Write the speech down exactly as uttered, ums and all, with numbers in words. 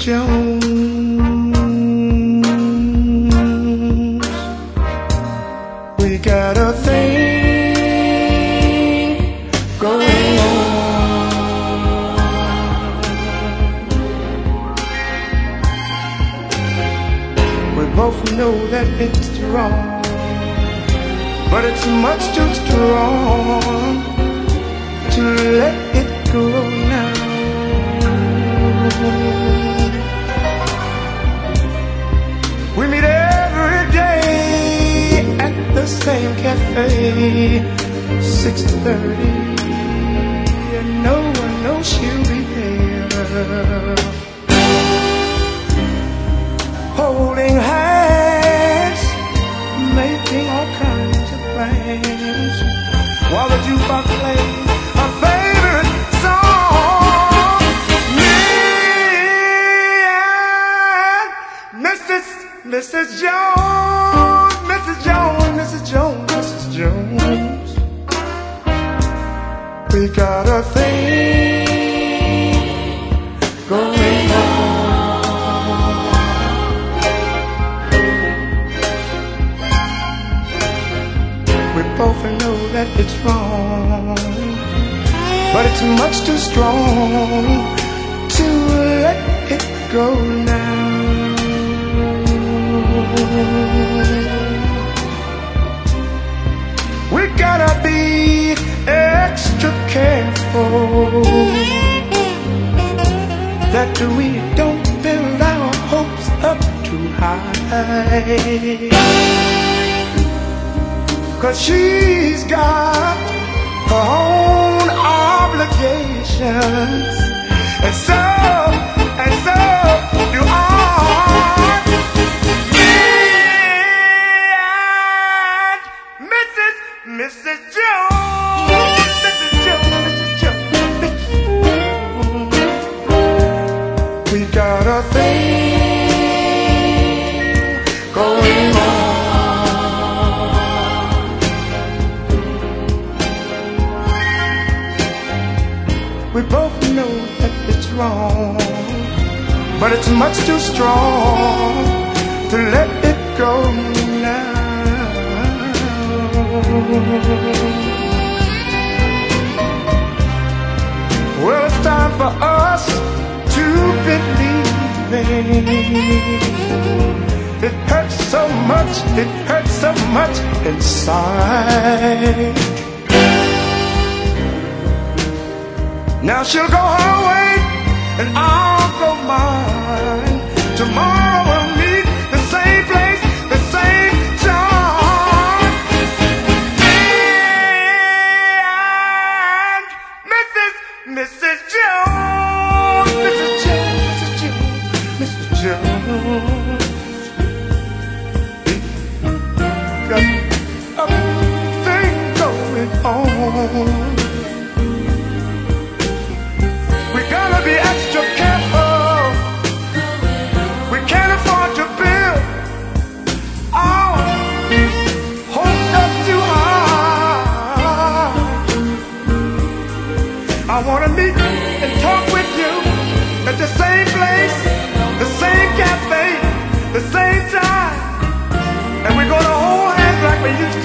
Jones. We got a thing going on. We both know that it's wrong, but it's much too strong to let it go now. We meet every day at the same cafe, six thirty, and no one knows she'll be there. Holding hands, making all kinds of plans, while the jukebox plays our favorite song. Me and Missus Missus Jones, Missus Jones, Missus Jones, Missus Jones. We got a thing going on. We both know that it's wrong, but it's much too strong to let it go now. We gotta be extra careful that we don't build our hopes up too high, 'cause she's got her own obligations, and so, and so do I. Missus Jones, Missus Jones, Missus Jones, we got a thing going on. We both know that it's wrong, but it's much too strong to let it go now. Well, it's time for us to believe. It hurts so much, it hurts so much inside. Now she'll go her way and I'll go mine. Tomorrow we'll meet the same place, the same time. Missus Jones, Missus Jones, Missus Jones, Missus Jones. Got a thing going on. We gotta be extra careful. We can't afford to build our hopes up too high. I wanna meet and talk with you at the same place, the same cafe, the same time, and we're gonna hold hands like we used to.